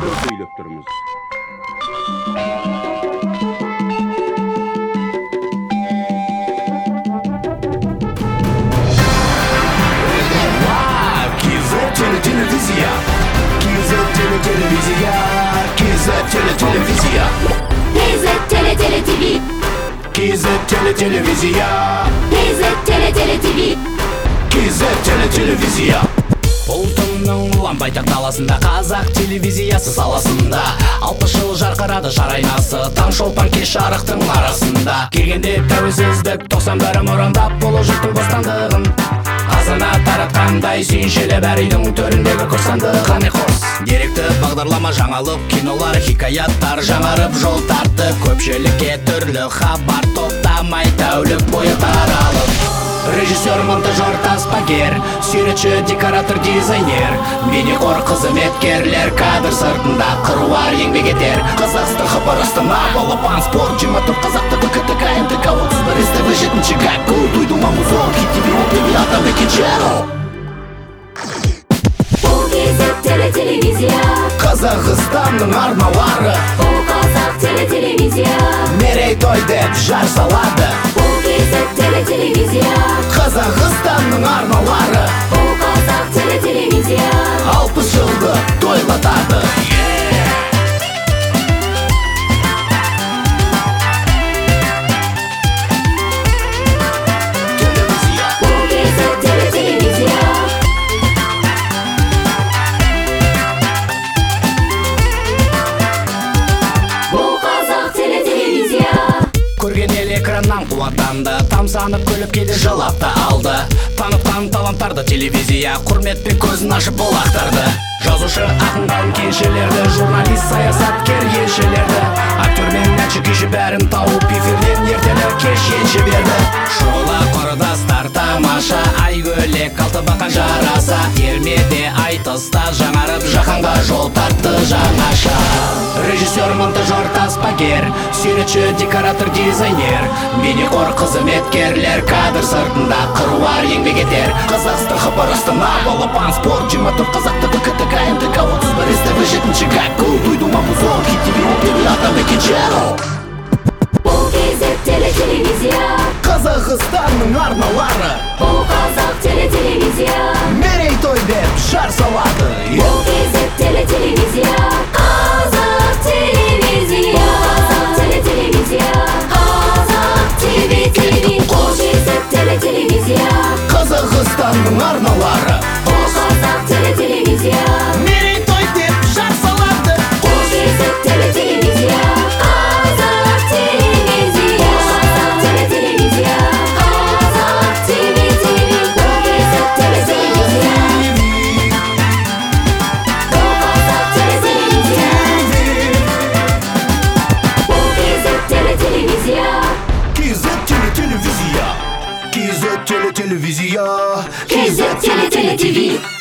Çok söylep turumuz. Televizya, televizya, televizya. Tele TV. Televizya, televizya. Ұлтымның ұлан байтақ даласында қазақ телевизиясы саласында 60 жыл жарқырады жар айнасы таң шолпан кеш жарықтың арасында келгенде тәуелсіздік 91 мұрындап болу жұрттың бостандығын азына таратқандай сүйіншелеп әр үйдің төріндегі құрсандық қане қос деректі бағдарлама жаңалық кинолар хикаяттар жаңарып жол тартты көпшілікке түрлі хабар тоқтамай тәулік бойы таралып режиссер, монтажер, таспагер, суретші, декоратор, дизайнер, бейнеқор, қызметкерлер, кадр сыртында қыруар еңбек етер. Қазақстан хабар Астана, балапан спорт, 24 қазақтығы КТК, МТК, 31 СТВ, 7-ші ГАКУ, Туйду мамузол, ХТВ, ОТВ, Атамекен Channel. Бұл кезек телевизия. Қазақстанның арналары. Бұл қазақ телевизия. Мерейтой деп жар салады. Бұл кезек телевизия. Қазақстанның арналары. Бұл қазақ телевизия. 60 жылды тойлатады. Бұл кезек телевизия. Бұл қазақ телевизия. Көрген ел экраннан қуаттанды тамсанып күліп кейде жылап та алды танытқан таланттарды телевизия құрметпен көзін ашып бұл ақтарды жазушы ақын ғалым кеншілерді журналист саясаткер елшілерді актер мен әнші күйші бәрін тауып эфирден ертелі кеш енші берді шола құрдастар тамаша айгөлек алтыбақан жараса термеде айтыста жаңарып жаһанға жол тартты жаңаша режиссер, монтажер, таспагер, суретші, декоратор, дизайнер, бейнеқор, қызметкерлер, кадр сыртында қыруар еңбек етер. Қазақстан хабар Астана, балапан спорт, 24 қазақтығы КТК, МТК, 31 СТВ, 7-ші ГАКУ, Туйду мамузол, ХТВ, ОТВ, Атамекен Channel. Бұл кезек телевизия. Қазақстанның арналары. Бұл қазақ телевизия. Мерейтой деп жар салады. Бұл кезек телевизия. Қазақ телевизия. Қазақ телевизия. Қазақ TV. Бұл кезек телевизия. Қазақстанның арналары. Бұл қазақ телевизия. Мерейтой деп жар салады. Бұл кезек телевизия. Қазақ телевизия. Қазақ телевизия. Қазақ TV. Бұл кезек телевизия. Бұл қазақ телевизия. Бұл кезек телевизия. телевизия. Кезек теле-теле TV.